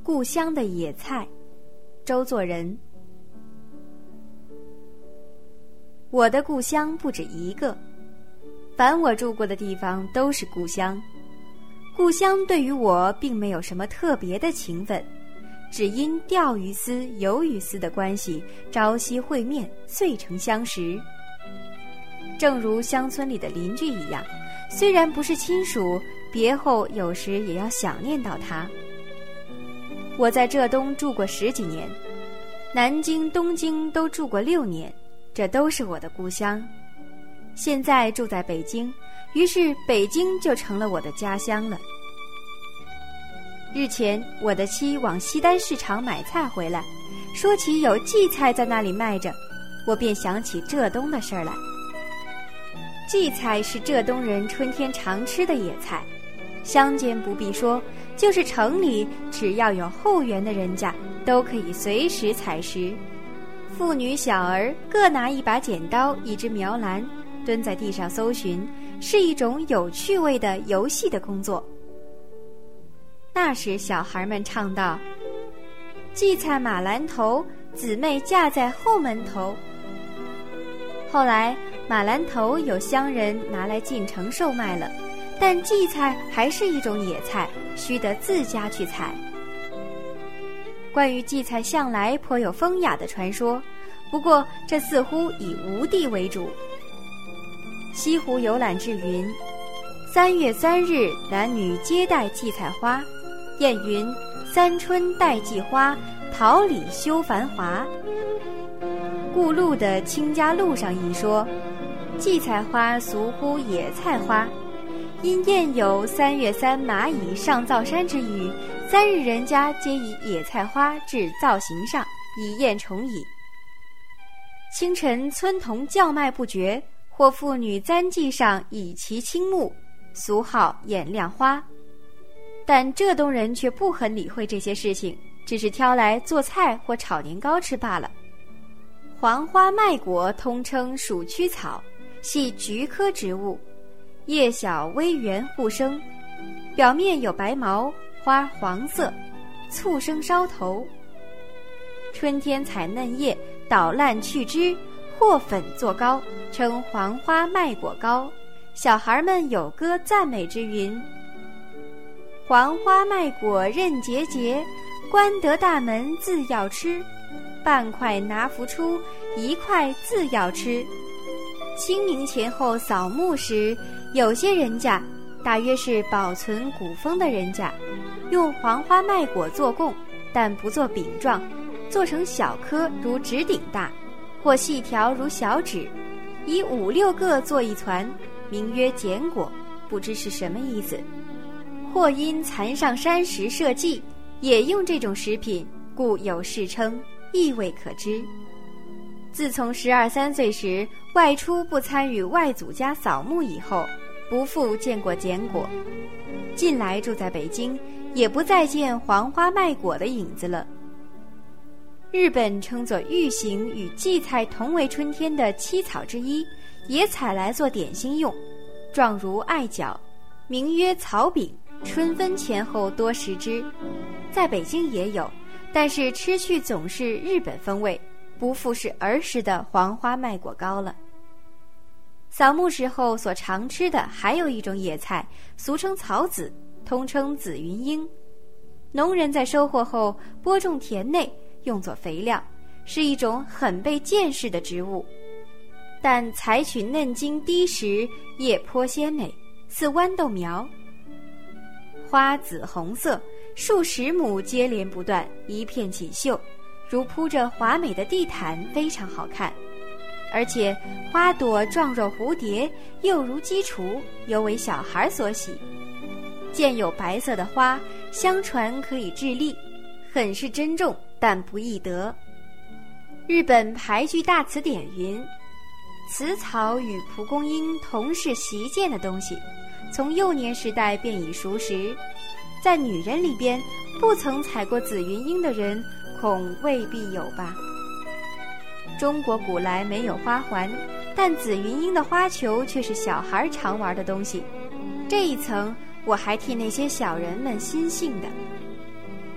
故乡的野菜，周作人。我的故乡不止一个，凡我住过的地方都是故乡。故乡对于我并没有什么特别的情分，只因钓鱼丝、游鱼丝的关系，朝夕会面，遂成相识。正如乡村里的邻居一样，虽然不是亲属，别后有时也要想念到他。我在浙东住过10几年，南京、东京都住过6年，这都是我的故乡。现在住在北京，于是北京就成了我的家乡了。日前，我的妻往西单市场买菜回来，说起有荠菜在那里卖着，我便想起浙东的事儿来。荠菜是浙东人春天常吃的野菜，乡间不必说，就是城里只要有后园的人家，都可以随时采食。妇女小儿各拿一把剪刀、一只苗篮，蹲在地上搜寻，是一种有趣味的游戏的工作。那时小孩们唱道：荠菜马篮头，姊妹架在后门头。后来马篮头有乡人拿来进城售卖了，但荠菜还是一种野菜，须得自家去采。关于荠菜向来颇有风雅的传说，不过这似乎以吴地为主。西湖游览志云：3月3日，男女皆戴荠菜花。谚云：三春戴荠花，桃李休繁华。顾陆的《清嘉录》上一说，荠菜花俗呼野菜花，因谚有3月3蚂蚁上灶山之语，3日人家皆以野菜花置灶形上，以验虫蚁。清晨村童叫卖不绝，或妇女簪髻上以其倾慕，俗号眼亮花。但浙东人却不很理会这些事情，只是挑来做菜或炒年糕吃罢了。黄花麦果通称鼠曲草，系菊科植物，叶小微圆互生，表面有白毛，花黄色，簇生梢头。春天采嫩叶，捣烂去枝，和粉做糕，称黄花麦果糕。小孩们有歌赞美之云：黄花麦果韧节节，关得大门自要吃，半块拿拂出，一块自要吃。清明前后扫墓时，有些人家，大约是保存古风的人家，用黄花麦果做贡，但不做饼状，做成小颗如指顶大，或细条如小指，以5、6个做一团，名曰剪果，不知是什么意思。或因蚕上山时设计，也用这种食品，故有世称，意味可知。自从12、13岁时外出不参与外祖家扫墓以后，不复见过剪果。近来住在北京，也不再见黄花麦果的影子了。日本称作玉形与荠菜同为春天的七草之一，也采来做点心用，状如艾角，名曰草饼，春分前后多食之。在北京也有，但是吃去总是日本风味，不复是儿时的黄花麦果糕了。扫墓时候所常吃的还有一种野菜，俗称草籽，通称紫云英。农人在收获后播种田内，用作肥料，是一种很被见识的植物。但采取嫩茎低时，叶颇鲜美，似豌豆苗。花紫红色，数10亩接连不断，一片锦绣，如铺着华美的地毯，非常好看。而且花朵状若蝴蝶，又如鸡雏，尤为小孩所喜。见有白色的花，相传可以治痢，很是珍重，但不易得。日本俳句大词典云：此草与蒲公英同是习见的东西，从幼年时代便已熟识。在女人里边，不曾采过紫云英的人，恐未必有吧。中国古来没有花环，但紫云英的花球却是小孩常玩的东西。这一层我还替那些小人们心幸的。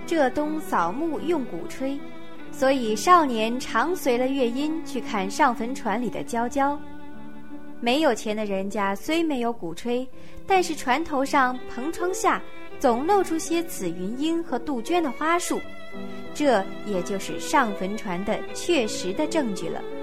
浙东扫墓用鼓吹，所以少年常随了乐音去看上坟船里的鲛鲛。没有钱的人家虽没有鼓吹，但是船头上、篷窗下总露出些紫云英和杜鹃的花束，这也就是上坟船的确实的证据了。